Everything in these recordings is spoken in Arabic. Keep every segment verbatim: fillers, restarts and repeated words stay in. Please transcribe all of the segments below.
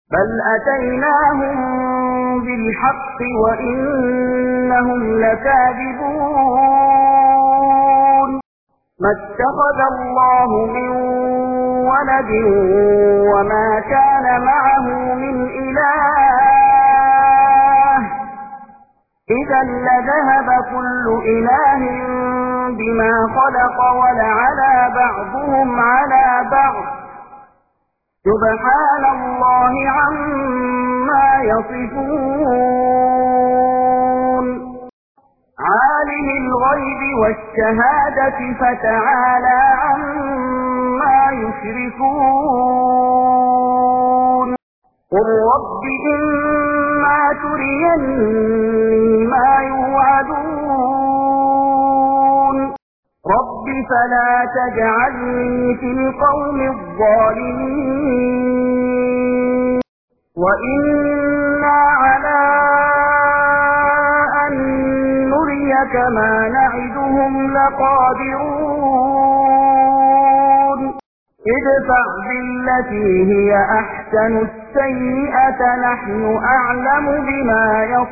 بل أتيناهم بالحق وإنهم لكاذبون ما اتخذ الله من ولد وما كان معه من إله إذا لذهب كل إله بما خلق ولعلى بعضهم على بعض سبحان الله عما يصفون عالم الغيب والشهادة فتعالى عما يشركون قل رب إما تريني ما يوعدون رب فلا تجعلني في القوم الظالمين وإنا على أن نريك ما نعدهم لقادرون ادفع بالتي هي أحسن السيئة نحن أعلم بما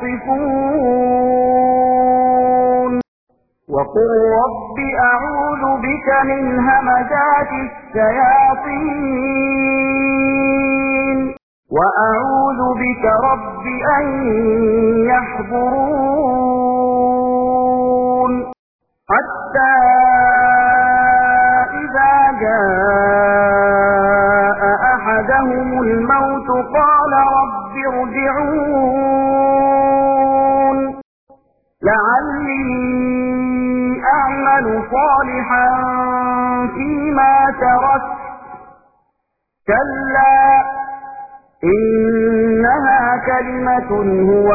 يصفون وقل رب أعوذ بك من همزات الشياطين وأعوذ بك رب أن يحضرون حتى إذا جاء أحدهم الموت قال رب ارجعون لعلي أعمل صالحا فيما تركت كلا إنها كلمة هو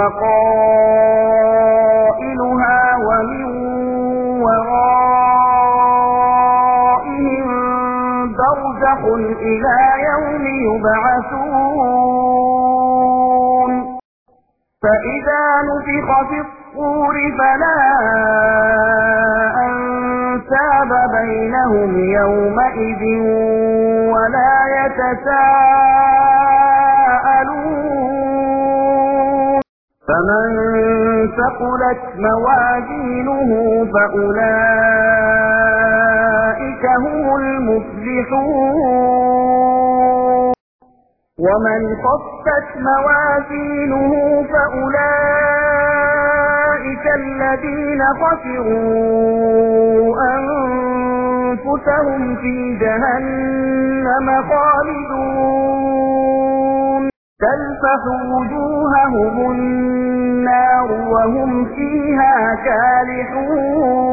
قائلها ومن ورائهم برزخ إلى يوم يبعثون فإذا نفخ في الصور فلا أنساب بينهم يومئذ ولا يتساءلون فمن ثقلت موازينه فأولئك هم المفلحون ومن خفت موازينه فأولئك الذين خسروا أنفسهم في جهنم خالدون تلفح وجوههم النار وهم فيها كالحون